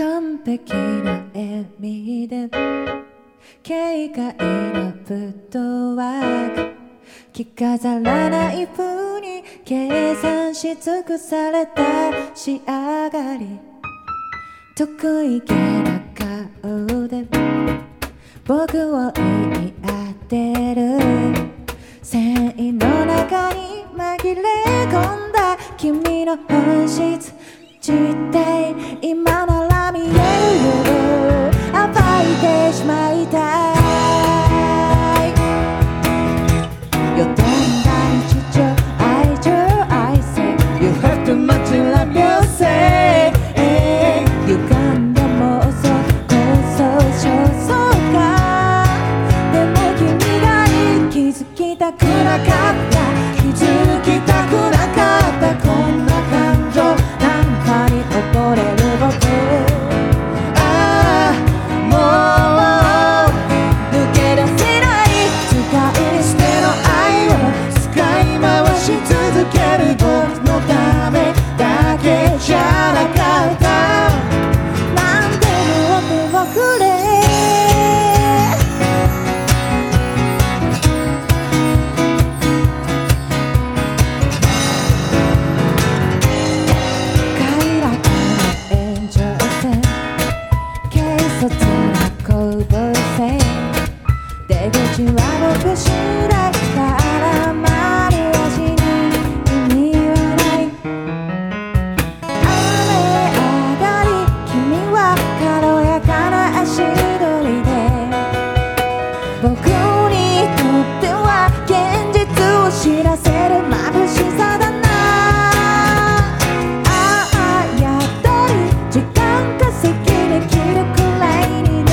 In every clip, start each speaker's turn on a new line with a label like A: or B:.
A: 完璧な笑みで軽快なフットワーク着飾らない風に計算し尽くされた仕上がり得意げな顔で僕を言い当てる繊維の中に紛れ込んだ君の本質実態今なら見えるよ暴いてしまいたいよどんだ日常愛情愛せ You have too much love yourself 歪んだ妄想構想焦燥感でも君が気づきたくなかった気づきたくなかったこんな感情なんかに溺れる僕ああもう抜け出せない使い捨ての愛を使い回し続ける僕のためだけじゃなかったなんでも手をくれ出口は僕次第絡まる味に意味はない雨上がり君は軽やかな足取りで僕にとっては現実を知らせる眩しさだなああやっとり時間稼ぎできるくらいに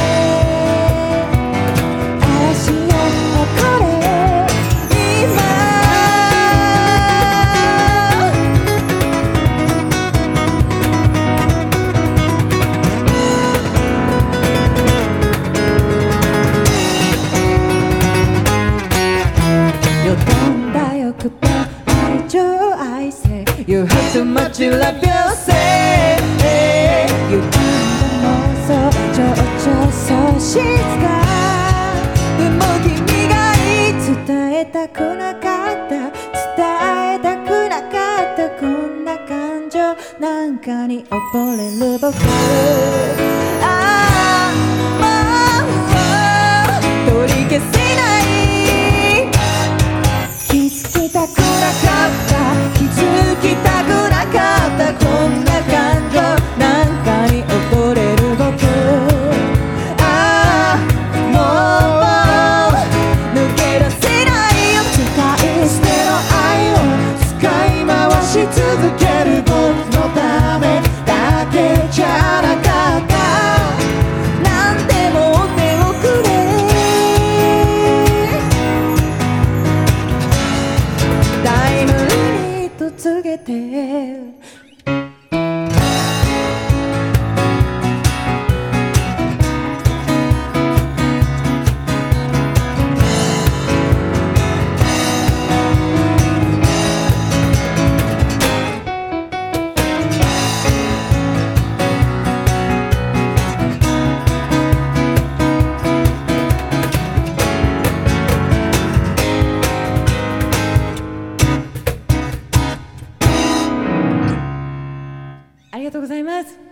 A: You have too much love yourself 歪んだ妄想情緒喪失感でも君が伝えたくなかった伝えたくなかったこんな感情なんかに溺れる僕ああもう取り消せない気づきたくなかった気づきたくなかったこんな感情なんかに溺れる僕ああもう抜け出せないよ使い捨ての愛を使い回し続ける僕のためだけじゃなかったなんでも手をくれタイムリミット告げてありがとうございます。